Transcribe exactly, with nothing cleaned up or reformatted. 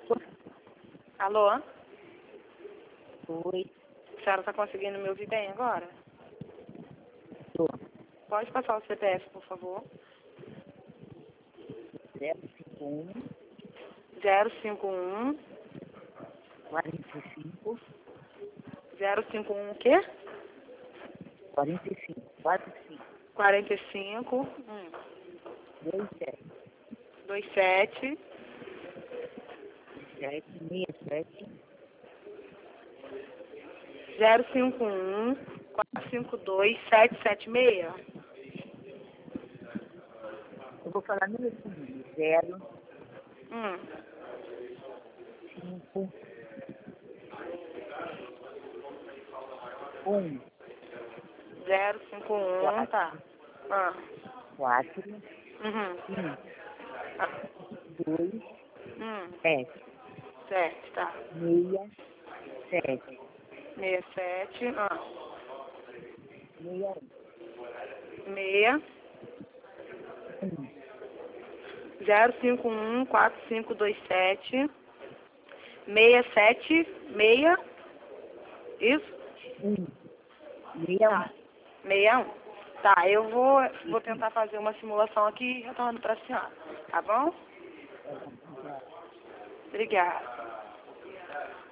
Alô? Oi. A senhora está conseguindo me ouvir bem agora? Tô. Pode passar o C P F, por favor. zero cinco um, zero cinco um, quarenta e cinco, zero cinco um o quê? quarenta e cinco, quarenta e cinco, quarenta e cinco, hum, dois sete, dois sete, sete, seis sete, zero cinco um, quatro cinco dois, sete sete seis. eu vou falar número comigo, zero, Hum, cinco, um, zero cinco um, tá. Ah, quatro, uhum. cinco, Ah, dois, hum, sete, certo, tá. seis, sete, seis sete, ah, seis, um, seis, zero cinco um, quatro cinco dois sete, seis sete seis, isso? um, seis, Tá. seis um. Tá, eu vou, vou tentar fazer uma simulação aqui e retorno pra senhora. Tá bom? um. Obrigada.